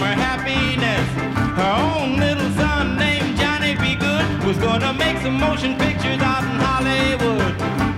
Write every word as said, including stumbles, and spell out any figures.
her happiness. Her own little son named Johnny B. Good was gonna make some motion pictures out in Hollywood.